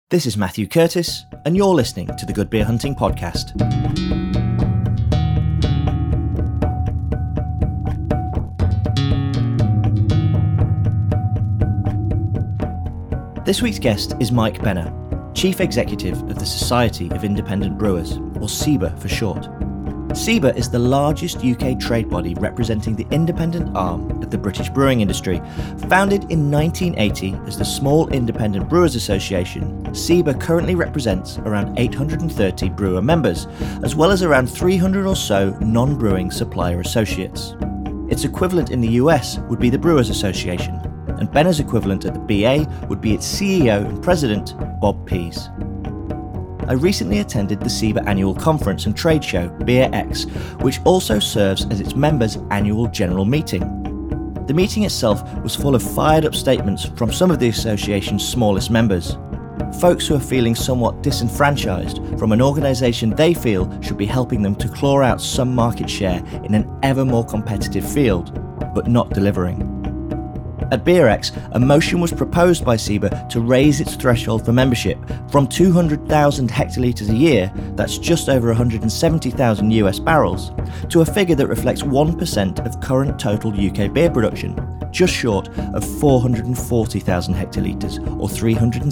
This is Matthew Curtis, and you're listening to the Good Beer Hunting Podcast. This week's guest is Mike Benner, Chief Executive of the Society of Independent Brewers, or SIBA for short. SIBA is the largest UK trade body representing the independent arm of the British brewing industry. Founded in 1980 as the Small Independent Brewers Association, SIBA currently represents around 830 brewer members, as well as around 300 or so non-brewing supplier associates. Its equivalent in the US would be the Brewers Association, and Benner's equivalent at the BA would be its CEO and president, Bob Pease. I recently attended the SIBA annual conference and trade show, BeerX, which also serves as its members' annual general meeting. The meeting itself was full of fired-up statements from some of the association's smallest members. Folks who are feeling somewhat disenfranchised from an organisation they feel should be helping them to claw out some market share in an ever more competitive field, but not delivering. At BeerX, a motion was proposed by SIBA to raise its threshold for membership from 200,000 hectolitres a year, that's just over 170,000 US barrels, to a figure that reflects 1% of current total UK beer production, just short of 440,000 hectolitres or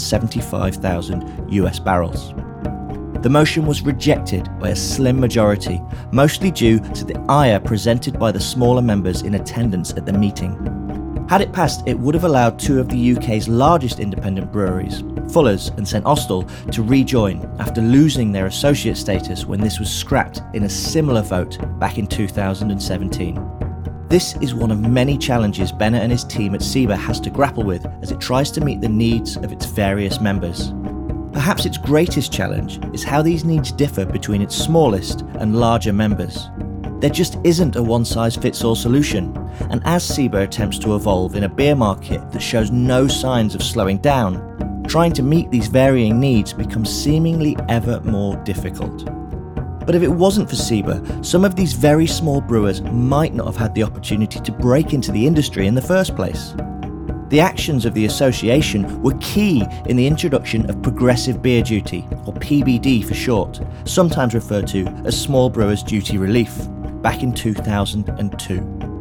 375,000 US barrels. The motion was rejected by a slim majority, mostly due to the ire presented by the smaller members in attendance at the meeting. Had it passed, it would have allowed two of the UK's largest independent breweries, Fuller's and St Austell, to rejoin after losing their associate status when this was scrapped in a similar vote back in 2017. This is one of many challenges Benner and his team at SIBA has to grapple with as it tries to meet the needs of its various members. Perhaps its greatest challenge is how these needs differ between its smallest and larger members. There just isn't a one-size-fits-all solution, and as SIBA attempts to evolve in a beer market that shows no signs of slowing down, trying to meet these varying needs becomes seemingly ever more difficult. But if it wasn't for SIBA, some of these very small brewers might not have had the opportunity to break into the industry in the first place. The actions of the association were key in the introduction of Progressive Beer Duty, or PBD for short, sometimes referred to as Small Brewers Duty Relief, back in 2002.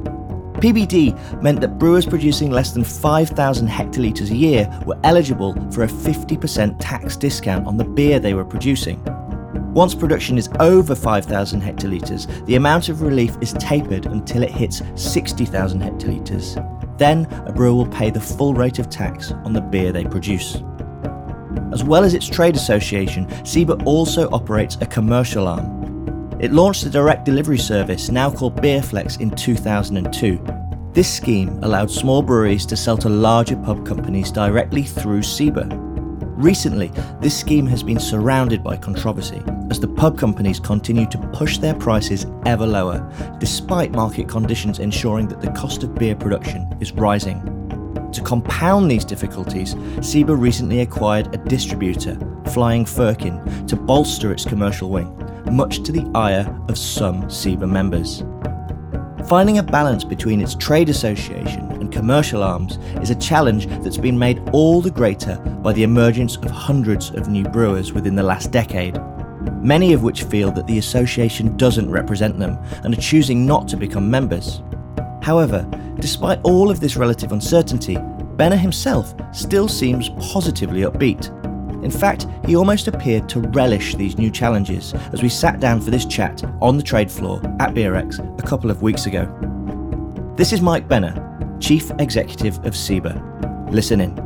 PBD meant that brewers producing less than 5,000 hectolitres a year were eligible for a 50% tax discount on the beer they were producing. Once production is over 5,000 hectolitres, the amount of relief is tapered until it hits 60,000 hectolitres. Then a brewer will pay the full rate of tax on the beer they produce. As well as its trade association, SIBA also operates a commercial arm. It launched a direct delivery service, now called BeerFlex, in 2002. This scheme allowed small breweries to sell to larger pub companies directly through SIBA. Recently, this scheme has been surrounded by controversy as the pub companies continue to push their prices ever lower, despite market conditions ensuring that the cost of beer production is rising. To compound these difficulties, SIBA recently acquired a distributor, Flying Firkin, to bolster its commercial wing, much to the ire of some SIBA members. Finding a balance between its trade association and commercial arms is a challenge that's been made all the greater by the emergence of hundreds of new brewers within the last decade, many of which feel that the association doesn't represent them and are choosing not to become members. However, despite all of this relative uncertainty, Benner himself still seems positively upbeat. In fact, he almost appeared to relish these new challenges as we sat down for this chat on the trade floor at BeerX a couple of weeks ago. This is Mike Benner, Chief Executive of SIBA. Listen in.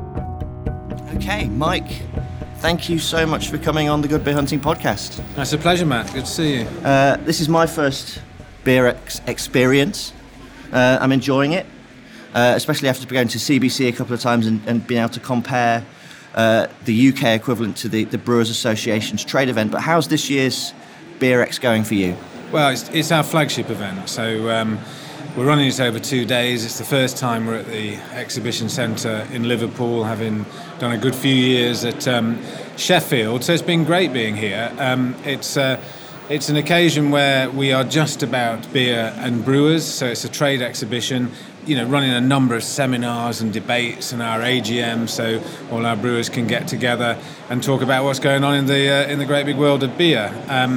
Okay, Mike, thank you so much for coming on the Good Beer Hunting Podcast. That's a pleasure, Matt. Good to see you. This is my first BeerX experience. I'm enjoying it, especially after going to CBC a couple of times and being able to compare the UK equivalent to the Brewers Association's trade event. But how's this year's BeerX going for you? Well, it's our flagship event, so we're running it over 2 days. It's the first time we're at the exhibition centre in Liverpool, having done a good few years at Sheffield, so it's been great being here. It's It's an occasion where we are just about beer and brewers, so it's a trade exhibition, running a number of seminars and debates and our AGM, so all our brewers can get together and talk about what's going on in the great big world of beer.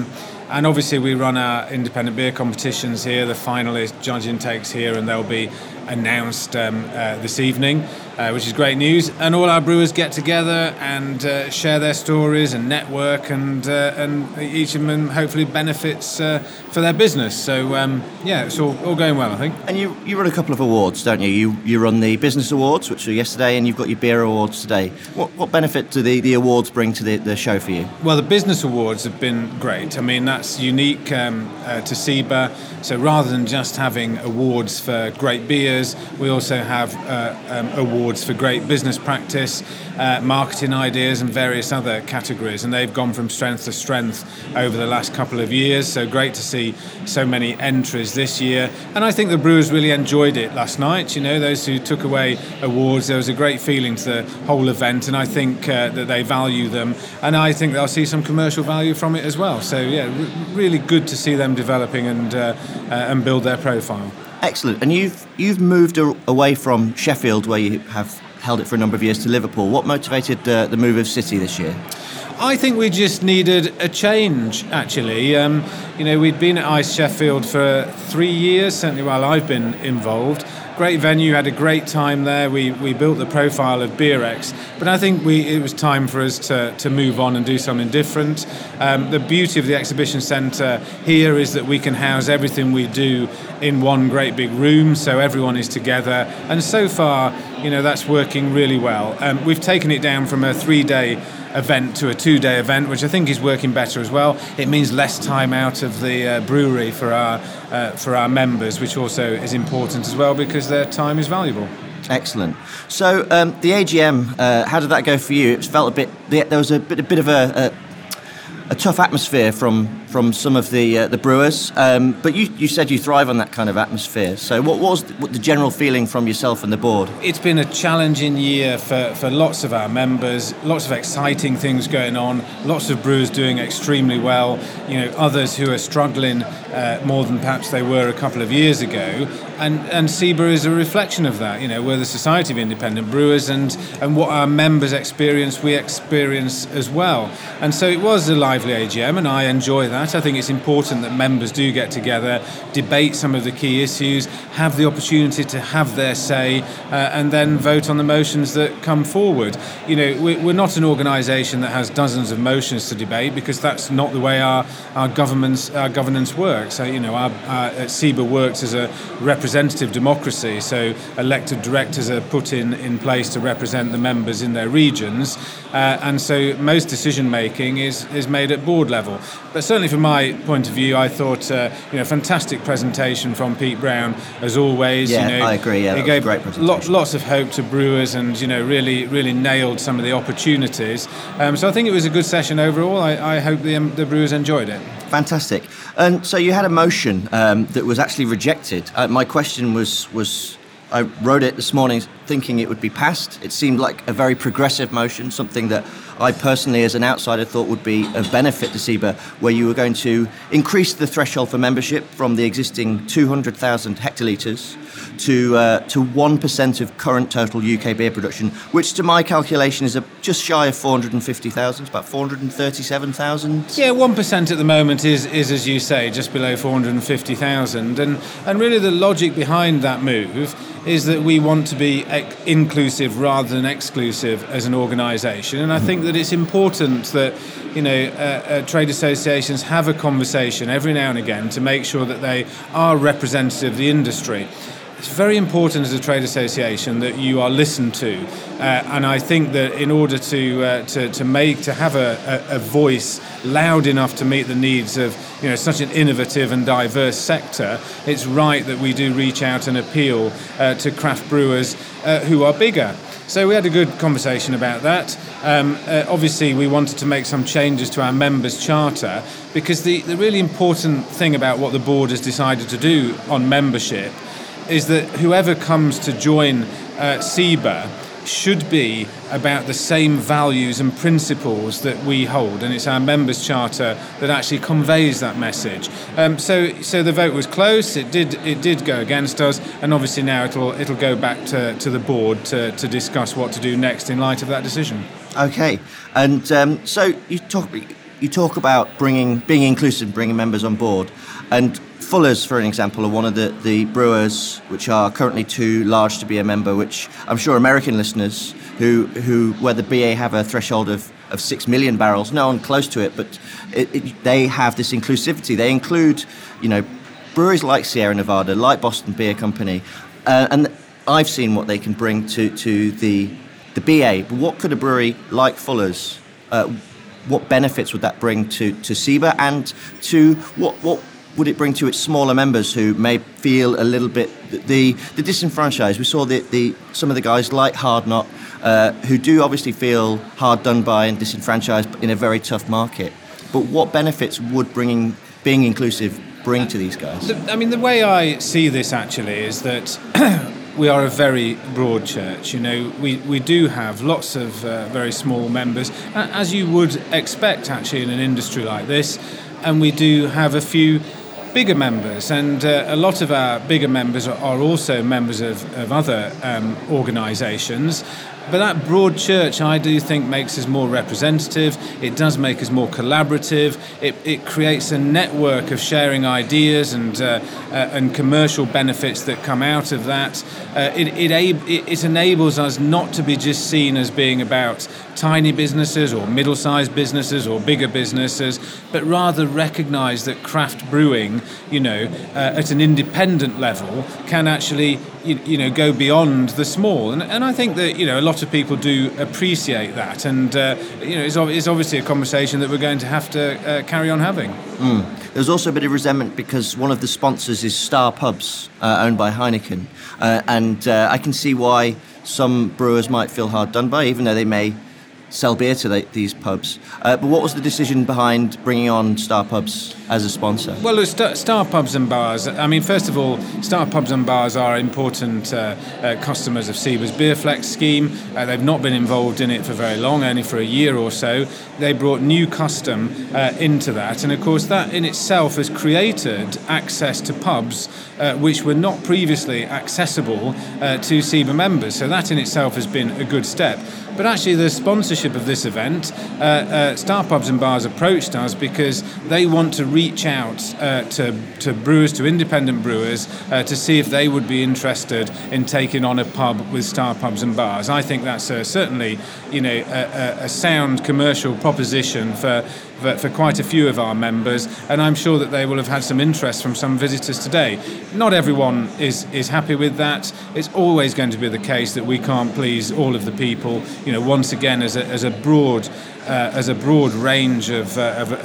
And obviously we run our independent beer competitions here, the finalist judge intakes here, and they'll be announced this evening, which is great news. And all our brewers get together and share their stories and network, and each of them hopefully benefits for their business. So it's all going well, I think. And you run a couple of awards, don't you? You run the business awards, which were yesterday, and you've got your beer awards today. What benefit do the awards bring to the show for you? Well, the business awards have been great. I mean, that's unique to SIBA. So rather than just having awards for great beers, we also have awards for great business practice, marketing ideas and various other categories, and they've gone from strength to strength over the last couple of years. So great to see so many entries this year, and I think the brewers really enjoyed it last night. Those who took away awards, there was a great feeling to the whole event, and I think that they value them, and I think they'll see some commercial value from it as well. So really good to see them developing and build their profile. Excellent. And you've moved away from Sheffield, where you have held it for a number of years, to Liverpool. What motivated the move of City this year? I think we just needed a change, actually. We'd been at Ice Sheffield for 3 years, certainly while I've been involved. Great venue, had a great time there. We built the profile of BeerX, but I think it was time for us to move on and do something different. The beauty of the exhibition centre here is that we can house everything we do in one great big room, so everyone is together, and so far, that's working really well. We've taken it down from a 3-day event to a 2-day event, which I think is working better as well. It means less time out of the brewery for our members, which also is important as well because their time is valuable. Excellent. So the AGM, how did that go for you? It felt there was a bit of a tough atmosphere from some of the brewers, but you said you thrive on that kind of atmosphere. So what was the general feeling from yourself and the board? It's been a challenging year for lots of our members, lots of exciting things going on, lots of brewers doing extremely well, others who are struggling more than perhaps they were a couple of years ago, and SIBA is a reflection of that. We're the Society of Independent Brewers, and what our members experience, we experience as well. And so it was a lively AGM, and I enjoy that. I think it's important that members do get together, debate some of the key issues, have the opportunity to have their say, and then vote on the motions that come forward. We're not an organisation that has dozens of motions to debate, because that's not the way our governance works. So, our SIBA works as a representative democracy, so elected directors are put in place to represent the members in their regions, and so most decision making is made at board level. But certainly from my point of view, I thought fantastic presentation from Pete Brown as always. Yeah, I agree. Yeah, he gave a great presentation. Lots of hope to brewers, and really nailed some of the opportunities. So I think it was a good session overall. I hope the brewers enjoyed it. Fantastic. And so you had a motion that was actually rejected. My question was I wrote it this morning thinking it would be passed. It seemed like a very progressive motion, something that I personally, as an outsider, thought would be of benefit to SIBA, where you were going to increase the threshold for membership from the existing 200,000 hectolitres to 1% of current total UK beer production, which to my calculation is just shy of 450,000, about 437,000. Yeah, 1% at the moment is, as you say, just below 450,000. And really the logic behind that move is that we want to be inclusive rather than exclusive as an organisation. And I think that it's important that trade associations have a conversation every now and again to make sure that they are representative of the industry. It's very important as a trade association that you are listened to, and I think that in order to have a voice loud enough to meet the needs of such an innovative and diverse sector, it's right that we do reach out and appeal to craft brewers who are bigger. So we had a good conversation about that. Obviously, we wanted to make some changes to our members' charter, because the really important thing about what the board has decided to do on membership is that whoever comes to join SIBA should be about the same values and principles that we hold, and it's our members' charter that actually conveys that message. So the vote was close. It did go against us, and obviously now it'll go back to the board to discuss what to do next in light of that decision. Okay, and so you talk about being inclusive, bringing members on board, and Fuller's, for an example, are one of the brewers which are currently too large to be a member, which I'm sure American listeners where the BA have a threshold of 6 million barrels, no one close to it, but they have this inclusivity. They include, breweries like Sierra Nevada, like Boston Beer Company, and I've seen what they can bring to the BA. But what could a brewery like Fuller's, what benefits would that bring to SIBA, and to what would it bring to its smaller members who may feel a little bit the disenfranchised? We saw some of the guys like Hard Knot who do obviously feel hard done by and disenfranchised in a very tough market. But what benefits would being inclusive bring to these guys? The way I see this actually is that we are a very broad church. We do have lots of very small members, as you would expect actually in an industry like this, and we do have a few bigger members, and a lot of our bigger members are also members of other organisations. But that broad church, I do think, makes us more representative. It does make us more collaborative. It creates a network of sharing ideas and commercial benefits that come out of that. It enables us not to be just seen as being about tiny businesses or middle-sized businesses or bigger businesses, but rather recognise that craft brewing, at an independent level, can actually go beyond the small, and I think that a lot of people do appreciate that, and it's obviously a conversation that we're going to have to carry on having. There's also a bit of resentment because one of the sponsors is Star Pubs, owned by Heineken, and I can see why some brewers might feel hard done by, even though they may sell beer to these pubs. But what was the decision behind bringing on Star Pubs as a sponsor? Well, Star Pubs and Bars, first of all, Star Pubs and Bars are important customers of SIBA's Beerflex scheme. They've not been involved in it for very long, only for a year or so. They brought new custom into that, and of course that in itself has created access to pubs which were not previously accessible to SIBA members. So that in itself has been a good step. But actually the sponsorship of this event, Star Pubs and Bars approached us because they want to reach out to brewers, to independent brewers, to see if they would be interested in taking on a pub with Star Pubs and Bars. I think that's certainly a sound commercial proposition for quite a few of our members, and I'm sure that they will have had some interest from some visitors today. Not everyone is happy with that. It's always going to be the case that we can't please all of the people. Once again, as a broad range of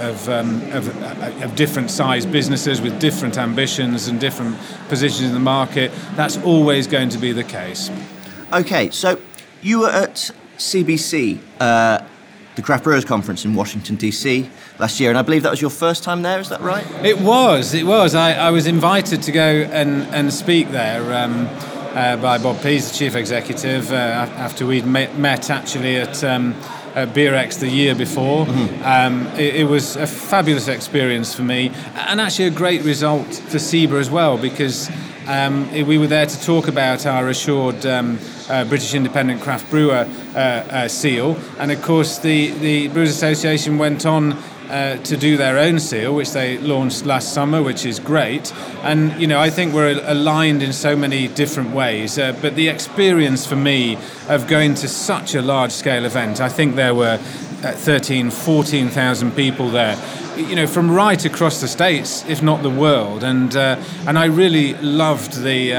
different sized businesses with different ambitions and different positions in the market, that's always going to be the case. Okay, so you were at CBC, the Craft Brewers Conference in Washington, D.C. last year, and I believe that was your first time there, is that right? It was. I was invited to go and speak there by Bob Pease, the Chief Executive, after we'd met actually at BeerX the year before. Mm-hmm. It was a fabulous experience for me, and actually a great result for SIBA as well, because we were there to talk about our assured British Independent Craft Brewer seal, and of course the Brewers Association went on to do their own seal, which they launched last summer, which is great. And I think we're aligned in so many different ways, but the experience for me of going to such a large scale event, I think there were 14,000 people there, from right across the States, if not the world, and I really loved the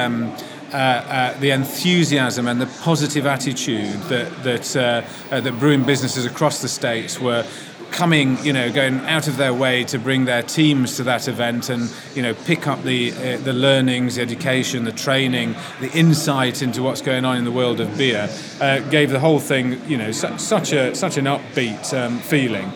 enthusiasm and the positive attitude that brewing businesses across the States were coming, going out of their way to bring their teams to that event and, pick up the learnings, the education, the training, the insight into what's going on in the world of beer, gave the whole thing, such an upbeat feeling.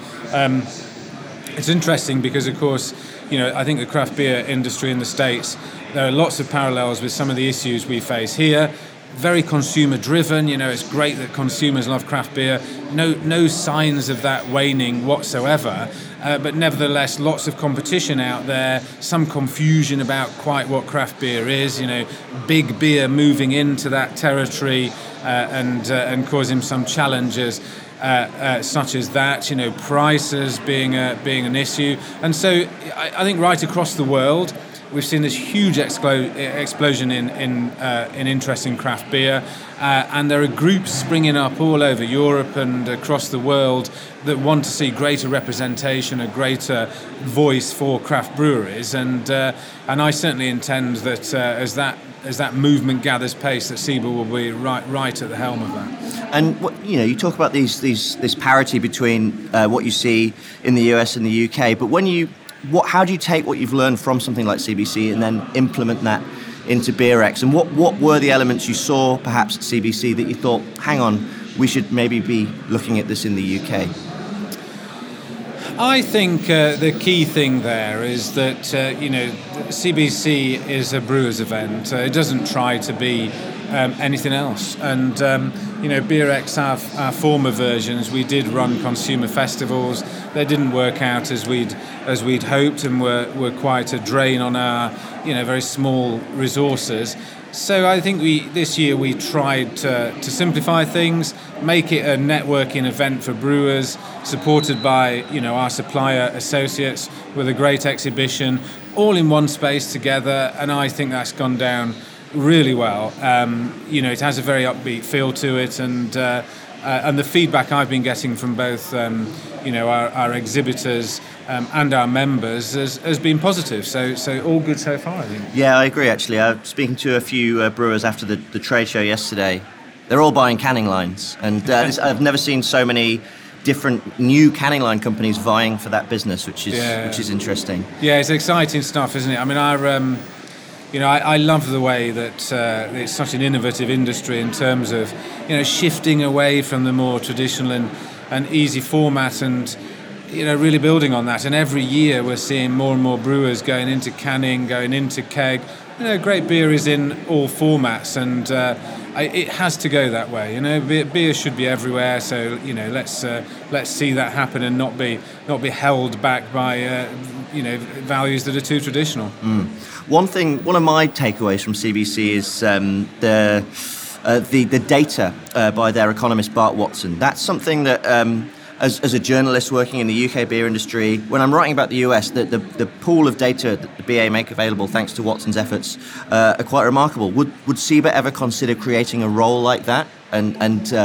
It's interesting because, of course, I think the craft beer industry in the States, there are lots of parallels with some of the issues we face here. very consumer driven. It's great that consumers love craft beer. No signs of that waning whatsoever. But nevertheless, lots of competition out there, some confusion about quite what craft beer is, big beer moving into that territory and causing some challenges such as that, prices being an issue. And so I think right across the world, we've seen this huge explosion in interest in craft beer, and there are groups springing up all over Europe and across the world that want to see greater representation, a greater voice for craft breweries, and I certainly intend that as that movement gathers pace, that SIBA will be right at the helm of that. And you talk about this parity between what you see in the US and the UK, but how do you take what you've learned from something like CBC and then implement that into BeerX? And what were the elements you saw perhaps at CBC that you thought, hang on, we should maybe be looking at this in the UK? I think the key thing there is that CBC is a brewers event. It doesn't try to be anything else. And BeerX, our former versions, we did run consumer festivals. They didn't work out as we'd hoped, and were quite a drain on our very small resources. So I think this year we tried to simplify things, make it a networking event for brewers, supported by our supplier associates, with a great exhibition, all in one space together, and I think that's gone down really well. It has a very upbeat feel to it, and the feedback I've been getting from both our exhibitors and our members has been positive. So all good so far, I think. Yeah, I agree. Actually, I was speaking to a few brewers after the trade show yesterday. They're all buying canning lines, and I've never seen so many different new canning line companies vying for that business, which is interesting. Yeah, it's exciting stuff, isn't it? I mean, I love the way that it's such an innovative industry in terms of shifting away from the more traditional and easy format, and really building on that. And every year we're seeing more and more brewers going into canning, going into keg. Great beer is in all formats, and it has to go that way. Beer should be everywhere. So let's see that happen and not be held back by values that are too traditional. One of my takeaways from CBC is the data by their economist Bart Watson. That's something that as a journalist working in the UK beer industry, when I'm writing about the US, the pool of data that the BA make available thanks to Watson's efforts are quite remarkable. Would SIBA ever consider creating a role like that and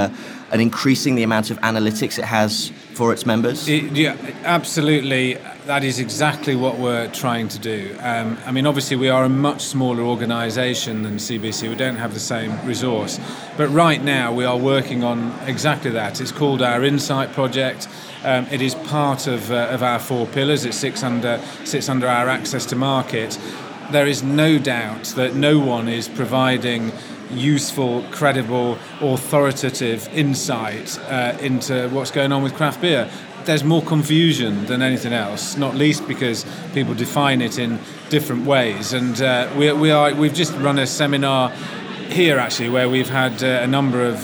increasing the amount of analytics it has for its members? Yeah, absolutely. That is exactly what we're trying to do. Obviously we are a much smaller organisation than CBC. We don't have the same resource. But right now we are working on exactly that. It's called our Insight Project. It is part of our 4 pillars. It sits under our access to market. There is no doubt that no one is providing useful, credible, authoritative insight into what's going on with craft beer. There's more confusion than anything else, not least because people define it in different ways. And we've just run a seminar here actually, where we've had a number of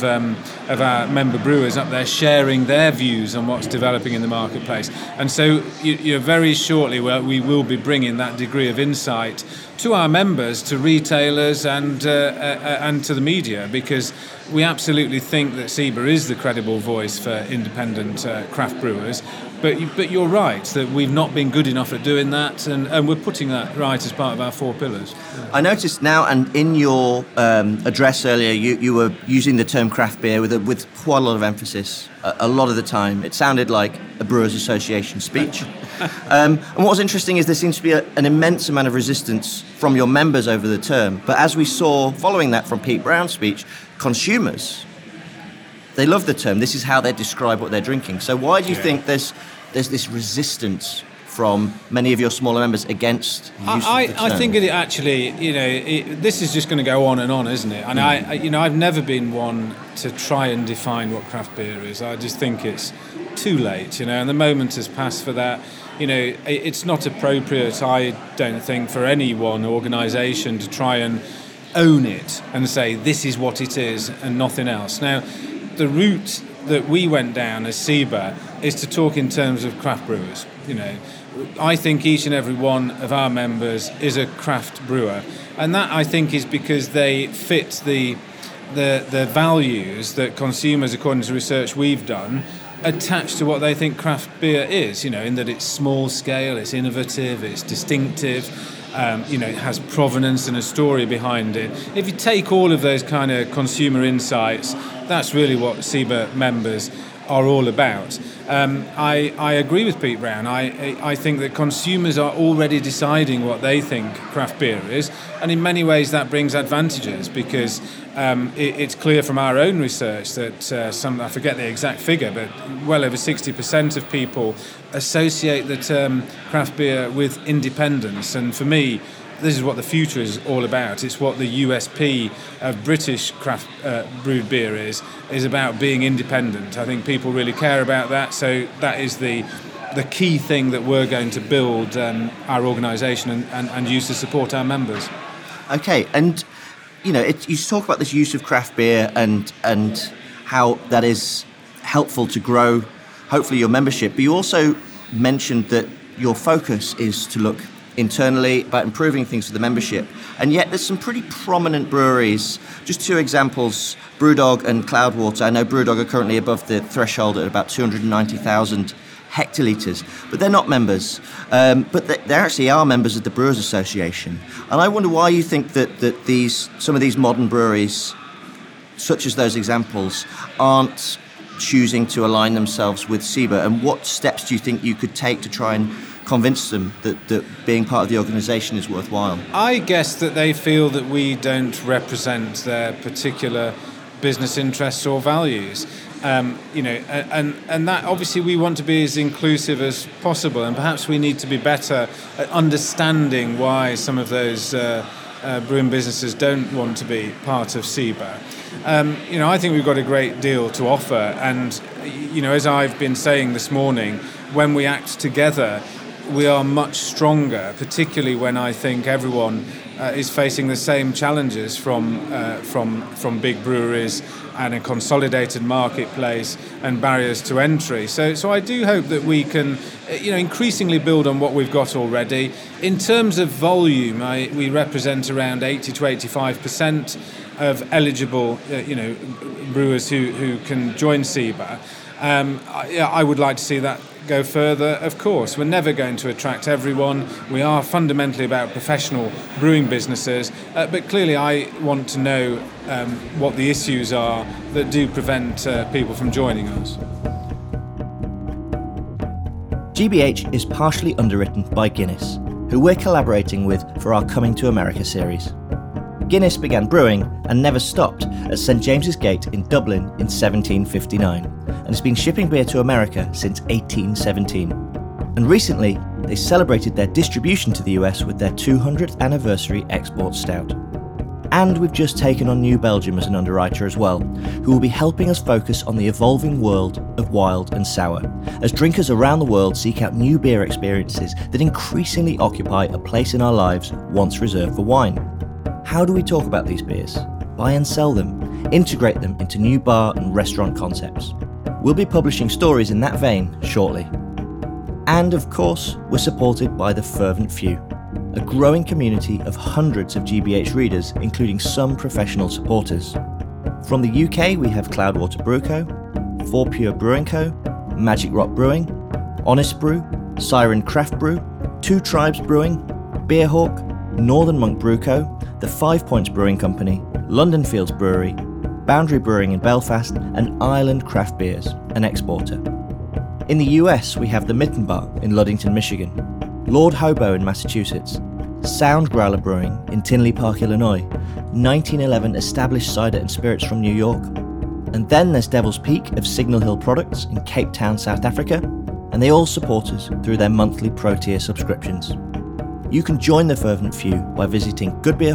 our member brewers up there sharing their views on what's developing in the marketplace. And so very shortly we will be bringing that degree of insight to our members, to retailers, and to the media, because we absolutely think that SIBA is the credible voice for independent craft brewers. But you're right that we've not been good enough at doing that, and we're putting that right as part of our 4 pillars. I noticed now, and in your address earlier, you were using the term craft beer with quite a lot of emphasis. A lot of the time, it sounded like a Brewers Association speech. And what was interesting is there seems to be an immense amount of resistance from your members over the term. But as we saw following that from Pete Brown's speech, consumers, they love the term. This is how they describe what they're drinking. So why do you think there's this resistance from many of your smaller members against the use of the term? I think it actually, this is just going to go on and on, isn't it? And I've never been one to try and define what craft beer is. I just think it's too late, and the moment has passed for that. It's not appropriate, I don't think, for any one organisation to try and own it and say this is what it is and nothing else. Now, the route that we went down as SIBA is to talk in terms of craft brewers. I think each and every one of our members is a craft brewer, and that I think is because they fit the values that consumers, according to research we've done, attach to what they think craft beer is. In that it's small scale, it's innovative, it's distinctive. It has provenance and a story behind it. If you take all of those kind of consumer insights, that's really what SIBA members are all about. I agree with Pete Brown. I think that consumers are already deciding what they think craft beer is, and in many ways that brings advantages because it's clear from our own research that I forget the exact figure, but well over 60% of people associate the term craft beer with independence, and for me this is what the future is all about. It's what the USP of British craft brewed beer is about being independent. I think people really care about that, so that is the key thing that we're going to build our organisation and use to support our members. Okay, and you talk about this use of craft beer and how that is helpful to grow, hopefully, your membership, but you also mentioned that your focus is to look internally about improving things for the membership, and yet there's some pretty prominent breweries. Just two examples, Brewdog and Cloudwater. I know Brewdog are currently above the threshold at about 290,000 hectolitres, but they're not members, but they actually are members of the Brewers Association, and I wonder why you think that some of these modern breweries, such as those examples, aren't choosing to align themselves with SIBA, and what steps do you think you could take to try and convince them that being part of the organisation is worthwhile? I guess that they feel that we don't represent their particular business interests or values. And that obviously we want to be as inclusive as possible, and perhaps we need to be better at understanding why some of those brewing businesses don't want to be part of SIBA. I think we've got a great deal to offer, and as I've been saying this morning, when we act together we are much stronger, particularly when I think everyone is facing the same challenges from big breweries and a consolidated marketplace and barriers to entry. So I do hope that we can increasingly build on what we've got already. In terms of volume, we represent around 80 to 85% of eligible brewers who can join SIBA. I would like to see that go further, of course. We're never going to attract everyone. We are fundamentally about professional brewing businesses, but clearly I want to know what the issues are that do prevent people from joining us. GBH is partially underwritten by Guinness, who we're collaborating with for our Coming to America series. Guinness began brewing and never stopped at St James's Gate in Dublin in 1759 and has been shipping beer to America since 1817. And recently, they celebrated their distribution to the US with their 200th anniversary export stout. And we've just taken on New Belgium as an underwriter as well, who will be helping us focus on the evolving world of wild and sour, as drinkers around the world seek out new beer experiences that increasingly occupy a place in our lives once reserved for wine. How do we talk about these beers? Buy and sell them, integrate them into new bar and restaurant concepts. We'll be publishing stories in that vein shortly. And of course, we're supported by the Fervent Few, a growing community of hundreds of GBH readers, including some professional supporters. From the UK, we have Cloudwater Brew Co, 4 Pure Brewing Co, Magic Rock Brewing, Honest Brew, Siren Craft Brew, Two Tribes Brewing, Beerhawk, Northern Monk Brew Co, the 5 Points Brewing Company, London Fields Brewery, Boundary Brewing in Belfast, and Ireland Craft Beers, an exporter. In the US, we have the Mitten Bar in Ludington, Michigan, Lord Hobo in Massachusetts, Sound Growler Brewing in Tinley Park, Illinois, 1911 established cider and spirits from New York. And then there's Devil's Peak of Signal Hill Products in Cape Town, South Africa, and they all support us through their monthly Pro Tier subscriptions. You can join the Fervent Few by visiting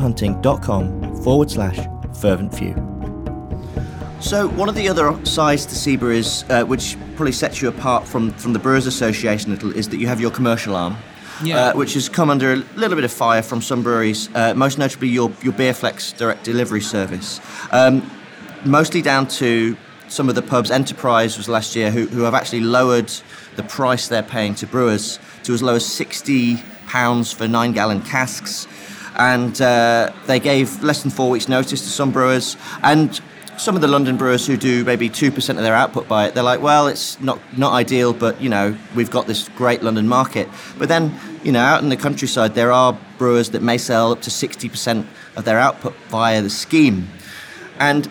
goodbeerhunting.com/Fervent Few. So one of the other sides to SIBA is, which probably sets you apart from the Brewers Association a little, is that you have your commercial arm. which has come under a little bit of fire from some breweries, most notably your Beerflex direct delivery service. Mostly down to some of the pubs. Enterprise was last year, who have actually lowered the price they're paying to brewers to as low as £60 for 9-gallon casks. And they gave less than 4 weeks' notice to some brewers. And some of the London brewers who do maybe 2% of their output by it, they're like, well, it's not ideal, but, we've got this great London market. But then, out in the countryside, there are brewers that may sell up to 60% of their output via the scheme. And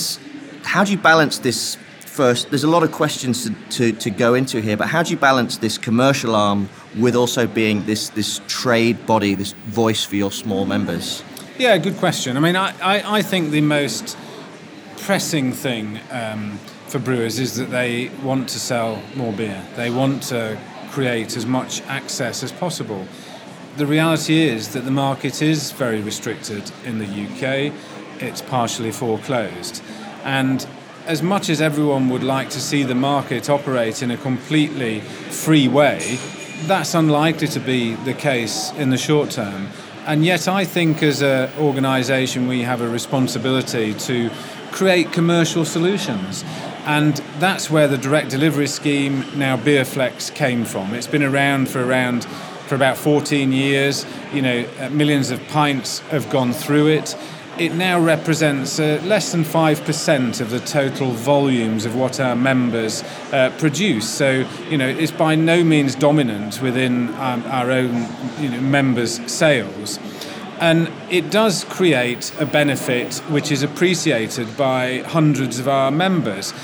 how do you balance this first? There's a lot of questions to go into here, but how do you balance this commercial arm with also being this trade body, this voice for your small members? Yeah, good question. I mean, I think the most pressing thing for brewers is that they want to sell more beer. They want to create as much access as possible. The reality is that the market is very restricted in the UK. It's partially foreclosed. And as much as everyone would like to see the market operate in a completely free way, that's unlikely to be the case in the short term. And yet I think as an organisation we have a responsibility to create commercial solutions. And that's where the direct delivery scheme, now Beerflex, came from. It's been around for about 14 years. Millions of pints have gone through it. It now represents less than 5% of the total volumes of what our members produce. So, it's by no means dominant within our own members' sales. And it does create a benefit which is appreciated by hundreds of our members.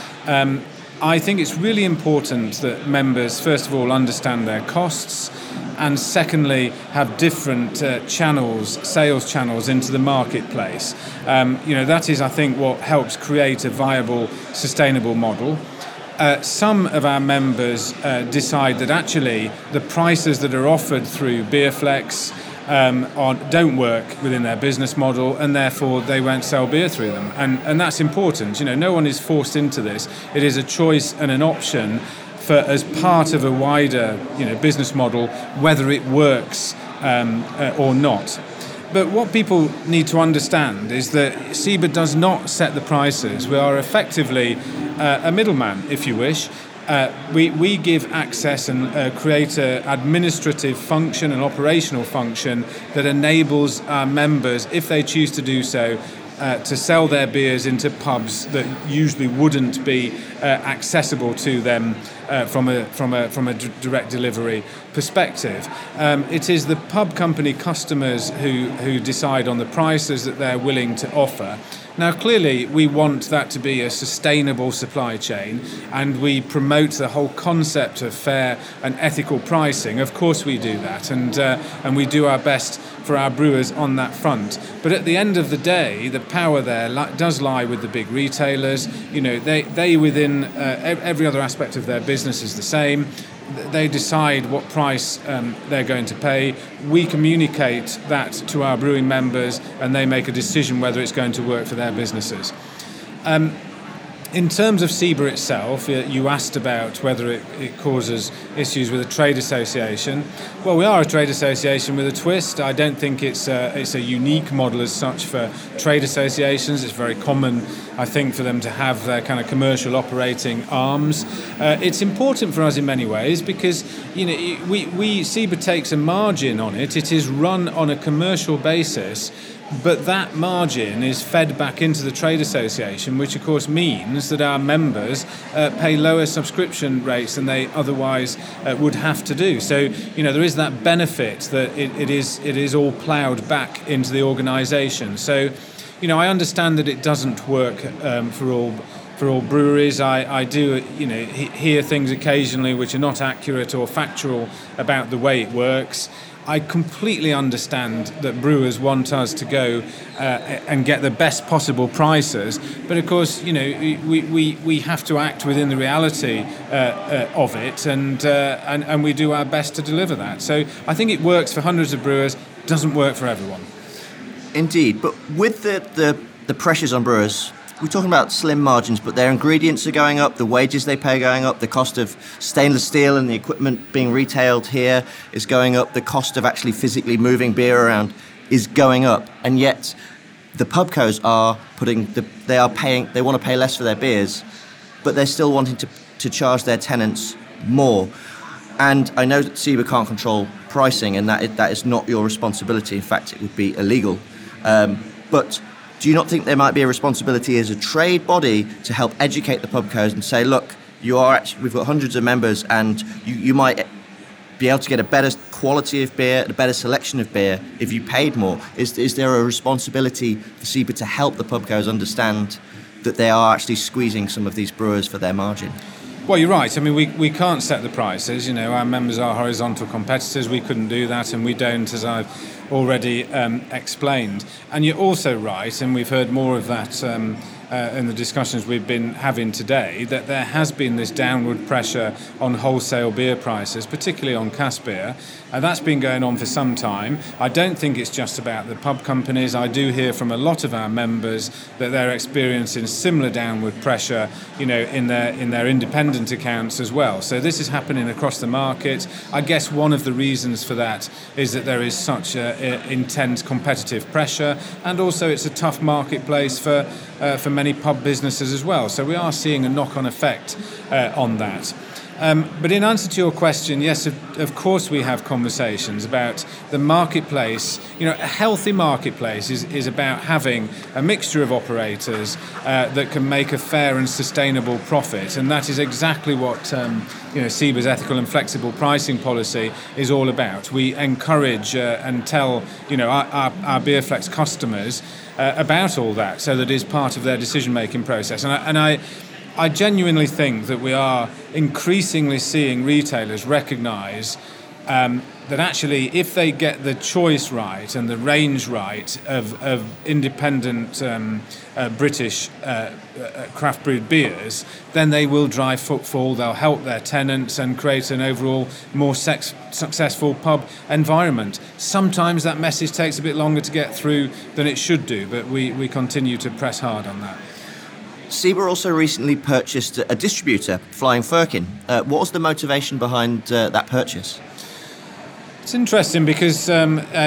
I think it's really important that members, first of all, understand their costs, and secondly, have different sales channels into the marketplace. That is, I think, what helps create a viable, sustainable model. Some of our members decide that actually the prices that are offered through Beerflex don't work within their business model, and therefore they won't sell beer through them. And that's important. No one is forced into this. It is a choice and an option for, as part of a wider business model, whether it works or not. But what people need to understand is that SIBA does not set the prices. We are effectively a middleman, if you wish. We give access and create an administrative function, an operational function that enables our members, if they choose to do so, to sell their beers into pubs that usually wouldn't be accessible to them from a direct delivery perspective. It is the pub company customers who decide on the prices that they're willing to offer. Now, clearly, we want that to be a sustainable supply chain, and we promote the whole concept of fair and ethical pricing. Of course we do that, and we do our best for our brewers on that front. But at the end of the day, the power there does lie with the big retailers. They within every other aspect of their business is the same. They decide what price they're going to pay. We communicate that to our brewing members, and they make a decision whether it's going to work for their businesses. In terms of SIBA itself, you asked about whether it causes issues with a trade association. Well, we are a trade association with a twist. I don't think it's a unique model as such for trade associations. It's very common, I think, for them to have their kind of commercial operating arms. It's important for us in many ways because SIBA takes a margin on it. It is run on a commercial basis. But that margin is fed back into the trade association, which of course means that our members pay lower subscription rates than they otherwise would have to do. So, there is that benefit that it is all ploughed back into the organisation. So, I understand that it doesn't work for all breweries. I do hear things occasionally which are not accurate or factual about the way it works. I completely understand that brewers want us to go and get the best possible prices, but of course, we have to act within the reality of it, and we do our best to deliver that. So I think it works for hundreds of brewers, doesn't work for everyone. Indeed, but with the pressures on brewers we're talking about slim margins, but their ingredients are going up, the wages they pay are going up, the cost of stainless steel and the equipment being retailed here is going up, the cost of actually physically moving beer around is going up, and yet the pubcos they want to pay less for their beers, but they're still wanting to charge their tenants more. And I know that CIBA can't control pricing, and that is not your responsibility. In fact, it would be illegal. But do you not think there might be a responsibility as a trade body to help educate the pubcos and say, look, we've got hundreds of members, and you might be able to get a better quality of beer, a better selection of beer if you paid more? Is there a responsibility for CIBA to help the pubcos understand that they are actually squeezing some of these brewers for their margin? Well, you're right. I mean, we can't set the prices. You know, our members are horizontal competitors. We couldn't do that, and we don't, as I've already explained. And you're also right, and we've heard more of that in the discussions we've been having today, that there has been this downward pressure on wholesale beer prices, particularly on cask beer. And that's been going on for some time. I don't think it's just about the pub companies. I do hear from a lot of our members that they're experiencing similar downward pressure, you know, in their independent accounts as well. So this is happening across the market. I guess one of the reasons for that is that there is such intense competitive pressure, and also it's a tough marketplace for many pub businesses as well. So we are seeing a knock-on effect on that. But in answer to your question, yes, of course we have conversations about the marketplace. You know, a healthy marketplace is about having a mixture of operators that can make a fair and sustainable profit, and that is exactly what CIBA's ethical and flexible pricing policy is all about. We encourage and tell our BeerFlex customers about all that, so that it is part of their decision-making process. And I genuinely think that we are increasingly seeing retailers recognise that actually, if they get the choice right and the range right of independent British craft brewed beers, then they will drive footfall, they'll help their tenants and create an overall more successful pub environment. Sometimes that message takes a bit longer to get through than it should do, but we continue to press hard on that. CIBA also recently purchased a distributor, Flying Firkin. What was the motivation behind that purchase? It's interesting because 3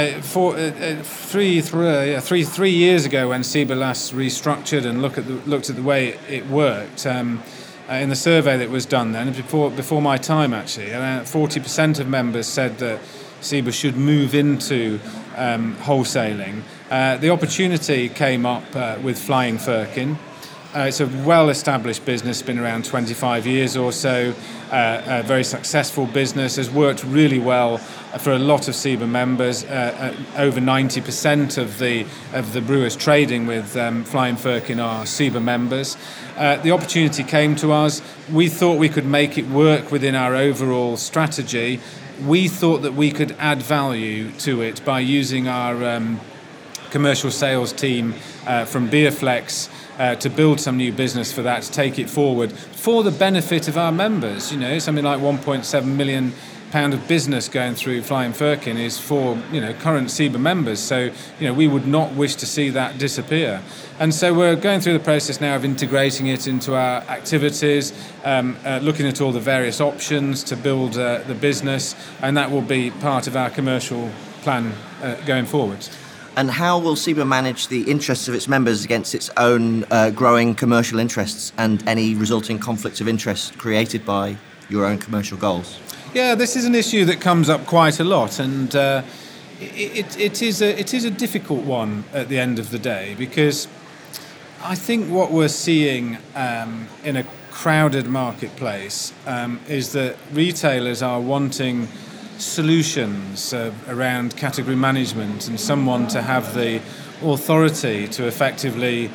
years ago, when CIBA last restructured and looked at the way it worked, in the survey that was done then, before my time actually, around 40% of members said that CIBA should move into wholesaling. The opportunity came up with Flying Firkin. It's a well-established business, been around 25 years or so, a very successful business, has worked really well for a lot of CIBA members. Over 90% of the brewers trading with Flying Firkin are CIBA members. The opportunity came to us. We thought we could make it work within our overall strategy. We thought that we could add value to it by using our commercial sales team from BeerFlex to build some new business for that, to take it forward for the benefit of our members. You know, something like £1.7 million of business going through Flying Firkin is for current CIBA members. So we would not wish to see that disappear. And so we're going through the process now of integrating it into our activities, looking at all the various options to build the business, and that will be part of our commercial plan going forward. And how will CIBA manage the interests of its members against its own growing commercial interests and any resulting conflicts of interest created by your own commercial goals? Yeah, this is an issue that comes up quite a lot, and it is a difficult one at the end of the day, because I think what we're seeing in a crowded marketplace is that retailers are wanting solutions around category management and someone to have the authority to effectively,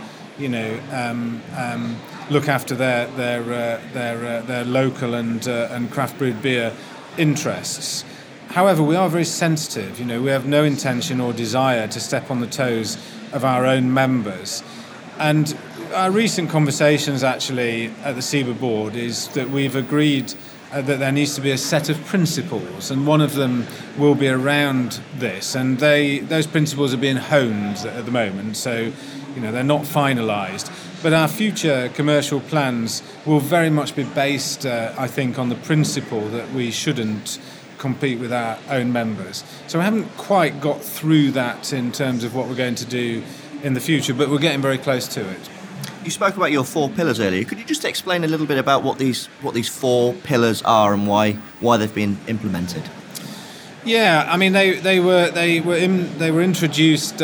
look after their local and craft brewed beer interests. However, we are very sensitive. We have no intention or desire to step on the toes of our own members. And our recent conversations actually at the CIBA board is that we've agreed that there needs to be a set of principles, and one of them will be around this. And those principles are being honed at the moment, so they're not finalised. But our future commercial plans will very much be based, I think, on the principle that we shouldn't compete with our own members. So we haven't quite got through that in terms of what we're going to do in the future, but we're getting very close to it. You spoke about your 4 pillars earlier. Could you just explain a little bit about what these 4 pillars are and why they've been implemented? Yeah, I mean they were introduced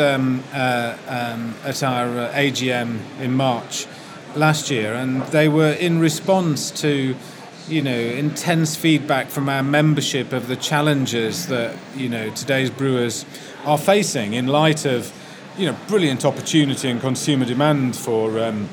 at our AGM in March last year, and they were in response to intense feedback from our membership of the challenges that today's brewers are facing in light of brilliant opportunity and consumer demand for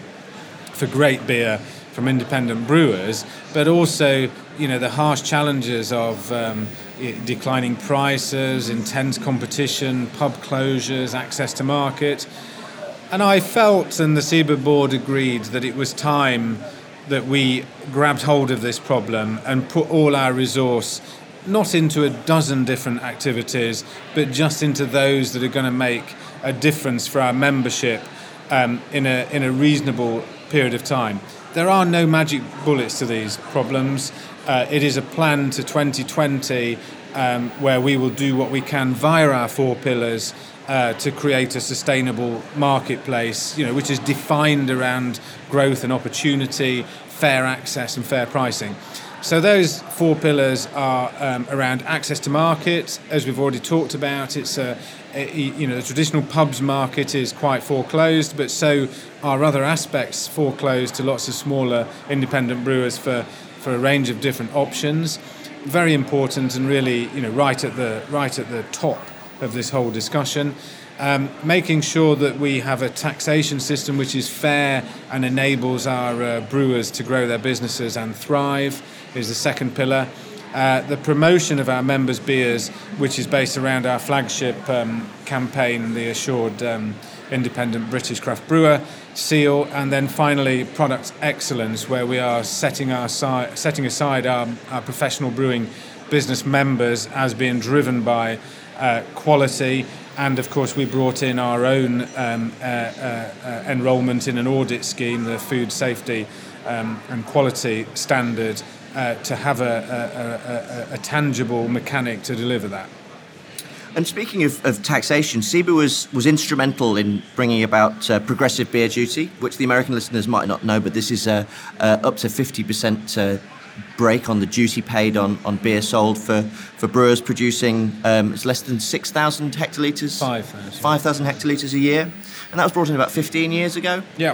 great beer from independent brewers, but also the harsh challenges of declining prices, intense competition, pub closures, access to market. And I felt, and the CIBA board agreed, that it was time that we grabbed hold of this problem and put all our resource not into a dozen different activities, but just into those that are going to make a difference for our membership in a reasonable period of time. There are no magic bullets to these problems. It is a plan to 2020 where we will do what we can via our 4 pillars to create a sustainable marketplace, which is defined around growth and opportunity, fair access and fair pricing. So those 4 pillars are around access to market, as we've already talked about. It's the traditional pubs market is quite foreclosed, but so are other aspects foreclosed to lots of smaller independent brewers for a range of different options. Very important and really right at the top of this whole discussion. Making sure that we have a taxation system which is fair and enables our brewers to grow their businesses and thrive is the second pillar. The promotion of our members' beers, which is based around our flagship campaign, the Assured Independent British Craft Brewer seal, and then finally product excellence, where we are setting aside our professional brewing business members as being driven by quality. And of course we brought in our own enrolment in an audit scheme, the Food Safety and Quality Standard, to have a tangible mechanic to deliver that. And speaking of taxation, CIBA was instrumental in bringing about progressive beer duty, which the American listeners might not know, but this is up to 50% break on the duty paid on beer sold for brewers producing it's less than 6,000 hectolitres. 5,000 hectolitres a year. And that was brought in about 15 years ago. Yeah.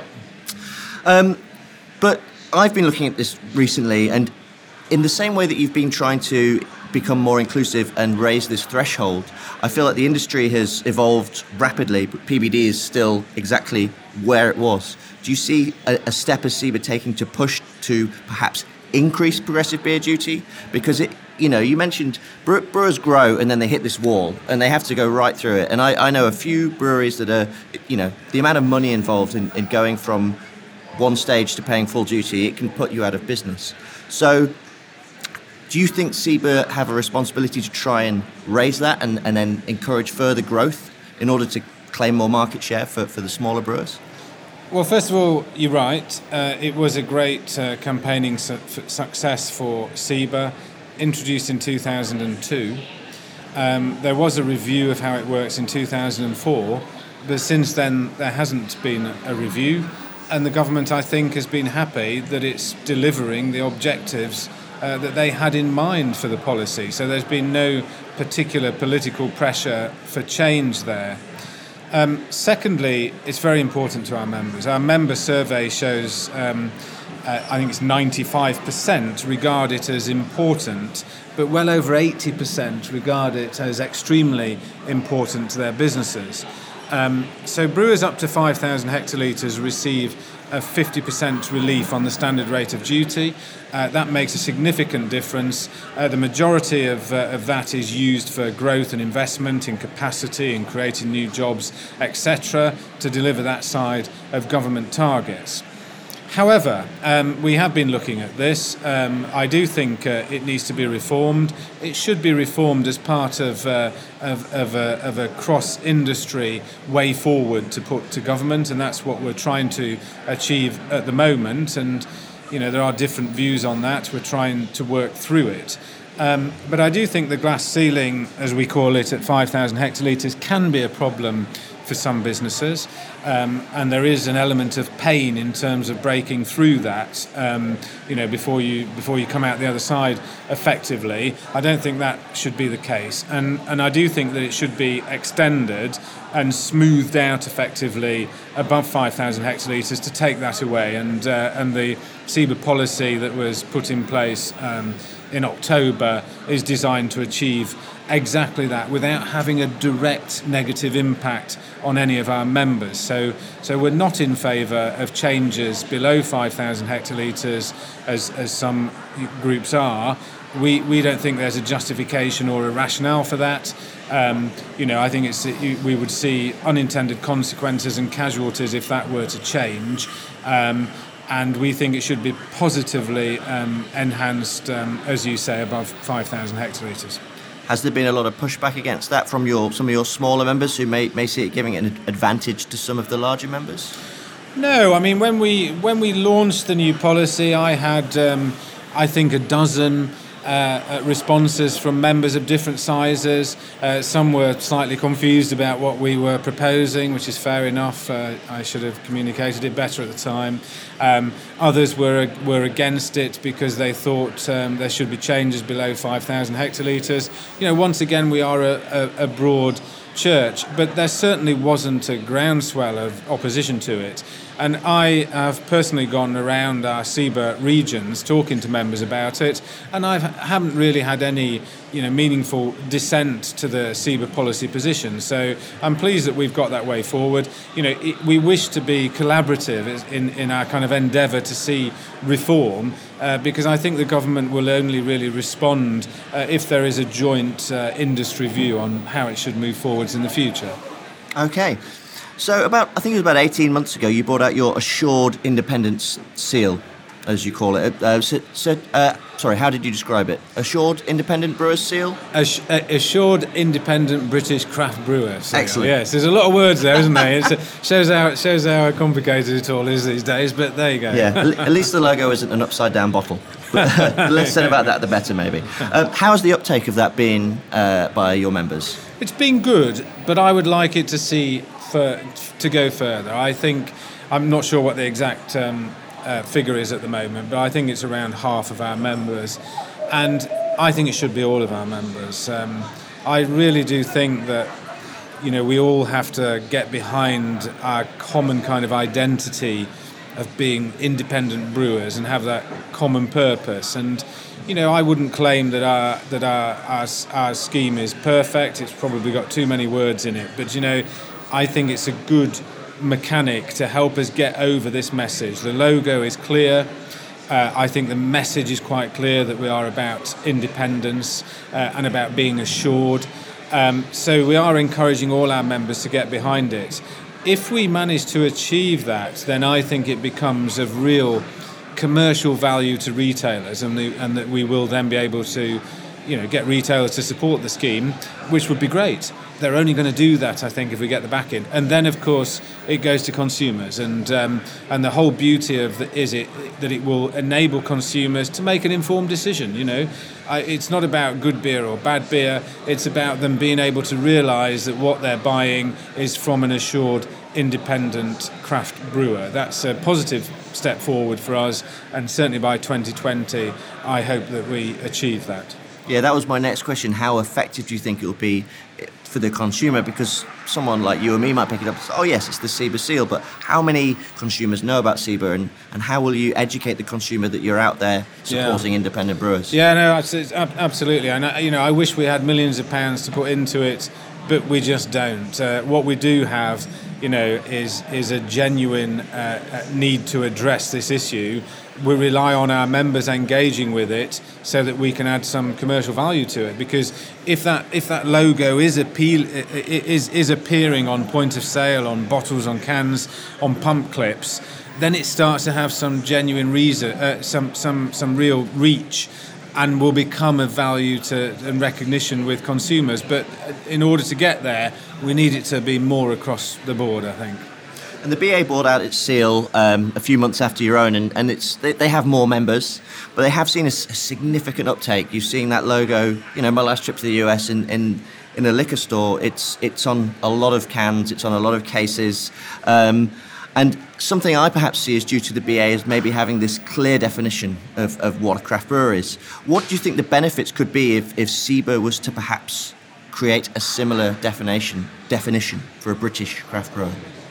But I've been looking at this recently, and in the same way that you've been trying to become more inclusive and raise this threshold, I feel like the industry has evolved rapidly, but PBD is still exactly where it was. Do you see a step as CIBA taking to push to perhaps increase progressive beer duty? Because you mentioned brewers grow and then they hit this wall and they have to go right through it. And I know a few breweries that are, the amount of money involved in going from one stage to paying full duty, it can put you out of business. So do you think CIBA have a responsibility to try and raise that and then encourage further growth in order to claim more market share for the smaller brewers? Well, first of all, you're right. It was a great campaigning success for CIBA, introduced in 2002. There was a review of how it works in 2004, but since then there hasn't been a review, and the government, I think, has been happy that it's delivering the objectives that they had in mind for the policy. So there's been no particular political pressure for change there. Secondly, it's very important to our members. Our member survey shows, I think it's 95% regard it as important, but well over 80% regard it as extremely important to their businesses. So brewers up to 5,000 hectolitres receive a 50% relief on the standard rate of duty. That makes a significant difference. The majority of that is used for growth and investment in capacity and creating new jobs, etc., to deliver that side of government targets. However, we have been looking at this. I do think it needs to be reformed. It should be reformed as part of a cross-industry way forward to put to government, and that's what we're trying to achieve at the moment. And there are different views on that. We're trying to work through it. But I do think the glass ceiling, as we call it, at 5,000 hectolitres can be a problem for some businesses, and there is an element of pain in terms of breaking through that. Before you come out the other side effectively. I don't think that should be the case, and I do think that it should be extended and smoothed out effectively above 5,000 hectolitres to take that away. And the CEBA policy that was put in place in October is designed to achieve exactly that without having a direct negative impact on any of our members. So we're not in favour of changes below 5,000 hectolitres as some groups are. We don't think there's a justification or a rationale for that. I think we would see unintended consequences and casualties if that were to change. And we think it should be positively enhanced, as you say, above 5,000 hectolitres. Has there been a lot of pushback against that from some of your smaller members who may see it giving an advantage to some of the larger members? No, I mean, when we launched the new policy, I had, I think, a dozen responses from members of different sizes. Some were slightly confused about what we were proposing, which is fair enough. I should have communicated it better at the time. Others were against it because they thought there should be changes below 5,000 hectolitres. Once again, we are a broad church, but there certainly wasn't a groundswell of opposition to it. And I have personally gone around our CEBA regions talking to members about it, and I haven't really had any meaningful dissent to the CEBA policy position. So I'm pleased that we've got that way forward. We wish to be collaborative in our kind of endeavour to see reform, because I think the government will only really respond if there is a joint industry view on how it should move forwards in the future. Okay. So I think it was about 18 months ago, you brought out your Assured Independence Seal, as you call it. Sorry, how did you describe it? Assured Independent Brewers Seal? Assured Independent British Craft Brewer Seal. Excellent. Yes, there's a lot of words there, isn't there? It shows how complicated it all is these days, but there you go. Yeah, at least the logo isn't an upside-down bottle. The less said about that, the better, maybe. How's the uptake of that been by your members? It's been good, but I would like it to go further. I think, I'm not sure what the exact figure is at the moment, but I think it's around half of our members, and I think it should be all of our members. I really do think that we all have to get behind our common kind of identity of being independent brewers and have that common purpose. And I wouldn't claim that our scheme is perfect. It's probably got too many words in it, but I think it's a good mechanic to help us get over this message. The logo is clear. I think the message is quite clear that we are about independence and about being assured. So we are encouraging all our members to get behind it. If we manage to achieve that, then I think it becomes of real commercial value to retailers, and that we will then be able to get retailers to support the scheme, which would be great. They're only going to do that, I think, if we get the back in. And then, of course, it goes to consumers. And the whole beauty of that it will enable consumers to make an informed decision. It's not about good beer or bad beer. It's about them being able to realise that what they're buying is from an assured, independent craft brewer. That's a positive step forward for us. And certainly by 2020, I hope that we achieve that. Yeah, that was my next question. How effective do you think it will be for the consumer? Because someone like you and me might pick it up and say, oh yes, it's the CEBA seal, but how many consumers know about CEBA, and how will you educate the consumer that you're out there supporting independent brewers? Yeah, no, absolutely. And I wish we had millions of pounds to put into it, but we just don't. What we do have, is a genuine need to address this issue. we rely on our members engaging with it so that we can add some commercial value to it. Because if that logo is appearing on point of sale, on bottles, on cans, on pump clips, then it starts to have some genuine reason, some real reach, and will become of value and recognition with consumers. But in order to get there, we need it to be more across the board, I think. And the BA brought out its seal a few months after your own, and they have more members, but they have seen a significant uptake. You've seen that logo. My last trip to the US in a liquor store, it's on a lot of cans, it's on a lot of cases, and something I perhaps see is due to the BA is maybe having this clear definition of what a craft brewer is. What do you think the benefits could be if CIBA was to perhaps create a similar definition for a British craft brewer?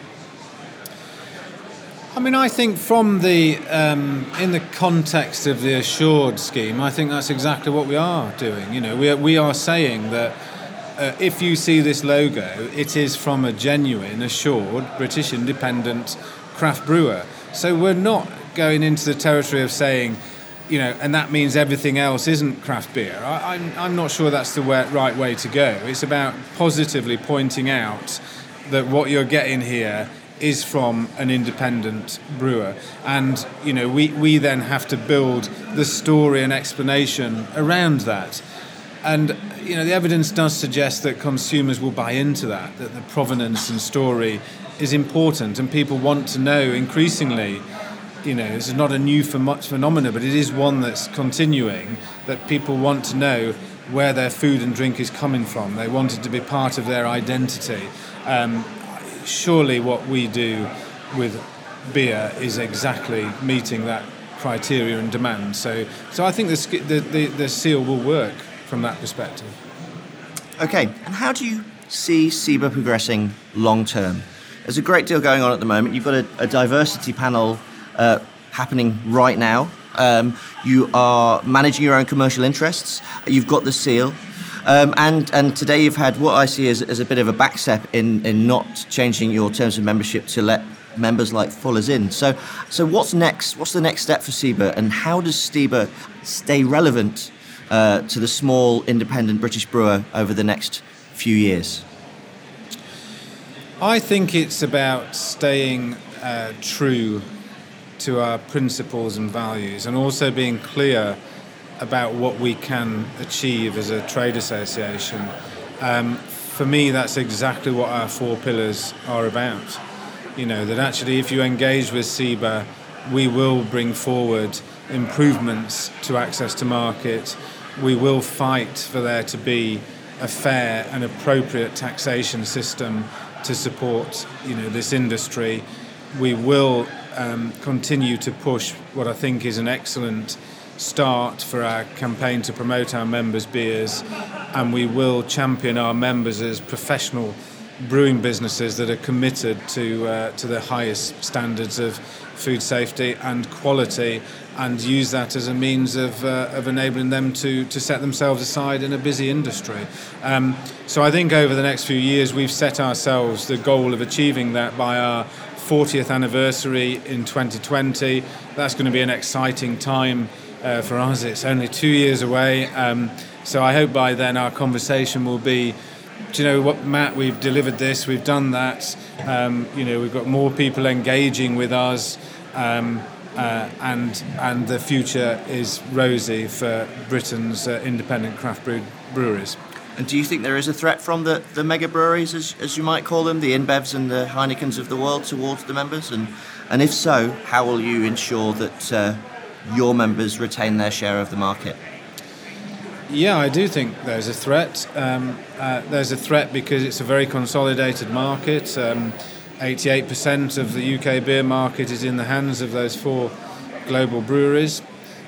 I mean, I think from in the context of the Assured scheme, I think that's exactly what we are doing. We are saying that if you see this logo, it is from a genuine, assured, British independent craft brewer. So we're not going into the territory of saying, and that means everything else isn't craft beer. I'm not sure that's the right way to go. It's about positively pointing out that what you're getting here is from an independent brewer, and we then have to build the story and explanation around that. And the evidence does suggest that consumers will buy into that the provenance and story is important, and people want to know increasingly. This is not a new phenomenon, but it is one that's continuing, that people want to know where their food and drink is coming from. They want it to be part of their identity. Surely what we do with beer is exactly meeting that criteria and demand. So I think the seal will work from that perspective. Okay, and how do you see CIBA progressing long term? There's a great deal going on at the moment. You've got a diversity panel happening right now. You are managing your own commercial interests. You've got the seal. And today you've had what I see as a bit of a backstep in not changing your terms of membership to let members like Fuller's in. So what's next? What's the next step for CIBA, and how does CIBA stay relevant to the small independent British brewer over the next few years? I think it's about staying true to our principles and values, and also being clear about what we can achieve as a trade association. For me, that's exactly what our 4 pillars are about. That actually if you engage with CIBA, we will bring forward improvements to access to market. We will fight for there to be a fair and appropriate taxation system to support this industry. We will continue to push what I think is an excellent start for our campaign to promote our members' beers, and we will champion our members as professional brewing businesses that are committed to the highest standards of food safety and quality, and use that as a means of enabling them to set themselves aside in a busy industry. So I think over the next few years we've set ourselves the goal of achieving that by our 40th anniversary in 2020. That's going to be an exciting time for us. It's only 2 years away, so I hope by then our conversation will be, do you know what, Matt, we've delivered this, we've done that, we've got more people engaging with us, and the future is rosy for Britain's independent craft breweries. And do you think there is a threat from the mega breweries, as you might call them, the InBevs and the Heinekens of the world, towards the members? And if so, how will you ensure that your members retain their share of the market? Yeah, I do think there's a threat. There's a threat because it's a very consolidated market. 88% of the UK beer market is in the hands of those 4 global breweries.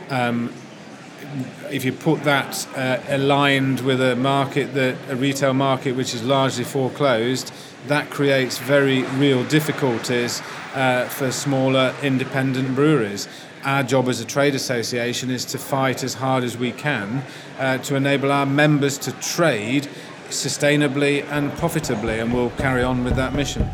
If you put that aligned with a retail market which is largely foreclosed, that creates very real difficulties for smaller independent breweries. Our job as a trade association is to fight as hard as we can to enable our members to trade sustainably and profitably, and we'll carry on with that mission.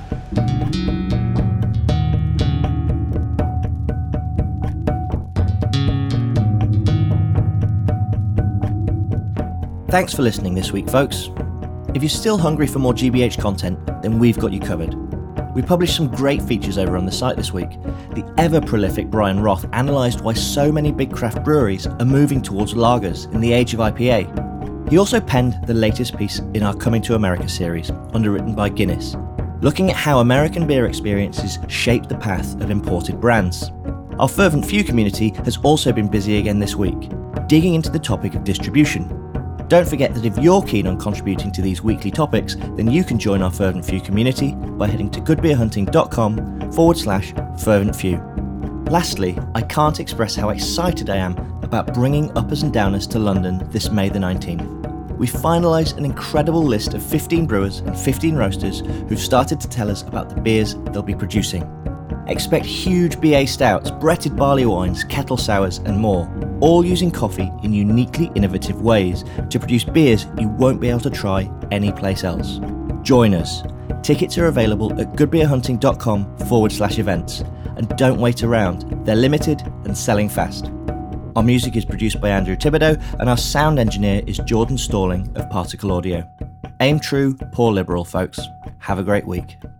Thanks for listening this week, folks. If you're still hungry for more GBH content, then we've got you covered. We published some great features over on the site this week. The ever-prolific Brian Roth analysed why so many big craft breweries are moving towards lagers in the age of IPA. He also penned the latest piece in our Coming to America series, underwritten by Guinness, looking at how American beer experiences shape the path of imported brands. Our Fervent Few community has also been busy again this week, digging into the topic of distribution. Don't forget that if you're keen on contributing to these weekly topics, then you can join our Fervent Few community by heading to goodbeerhunting.com/Fervent Few. Lastly, I can't express how excited I am about bringing Uppers and Downers to London this May the 19th. We finalised an incredible list of 15 brewers and 15 roasters who've started to tell us about the beers they'll be producing. Expect huge BA stouts, Bretted barley wines, kettle sours and more, all using coffee in uniquely innovative ways to produce beers you won't be able to try anyplace else. Join us. Tickets are available at goodbeerhunting.com/events, and don't wait around, they're limited and selling fast. Our music is produced by Andrew Thibodeau, and our sound engineer is Jordan Stalling of Particle Audio. Aim true, pour liberal, folks. Have a great week.